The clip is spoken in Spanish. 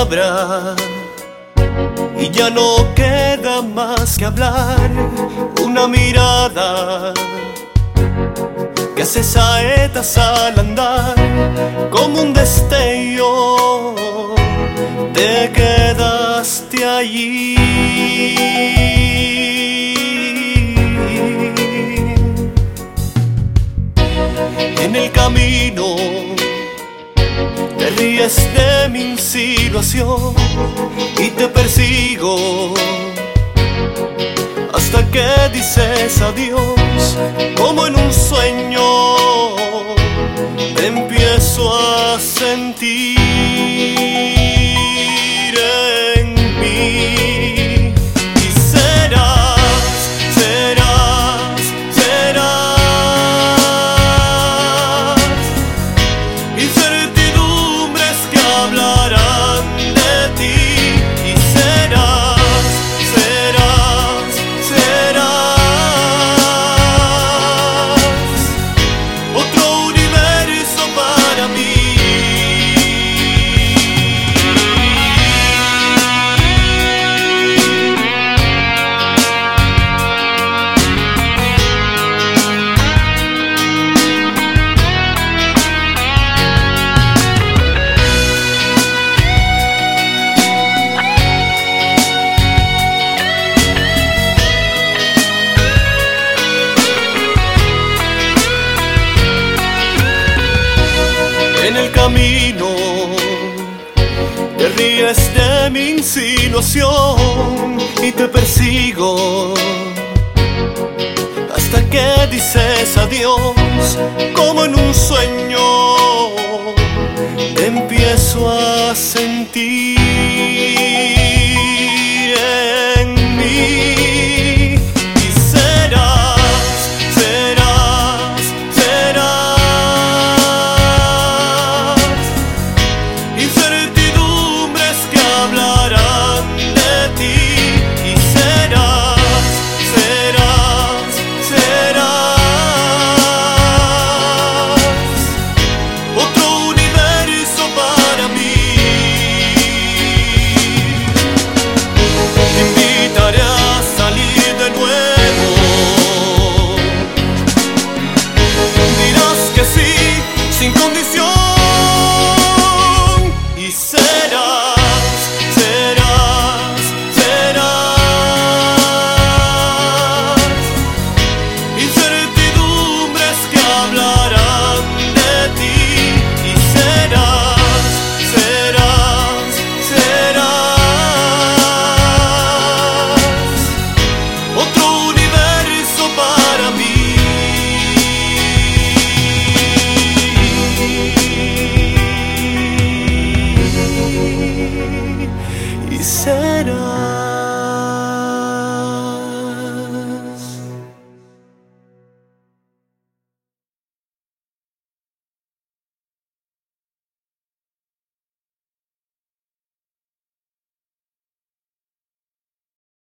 palabra y ya no queda más que hablar. Una mirada que hace saetas al andar, como un destello te quedaste allí. En el camino te ríes de mi insinuación y te persigo hasta que dices adiós. Como en un sueño te empiezo a sentir en mí. Y serás, serás, serás incertidumbres que hablarán de ti. Y serás, serás, serás otro universo para mí. En el camino te ríes de mi insinuación y te persigo hasta que dices adiós. Como en un sueño te empiezo a sentir en mí. Y serás, serás, serás incertidumbres que hablarán de ti. Y serás, serás, serás otro universo para mí. Te invitaré a salir de nuevo. Dirás que sí, sin condición. Y serás, serás, serás incertidumbres que hablarán de ti. Y serás, serás, serás otro universo para mí. Y serás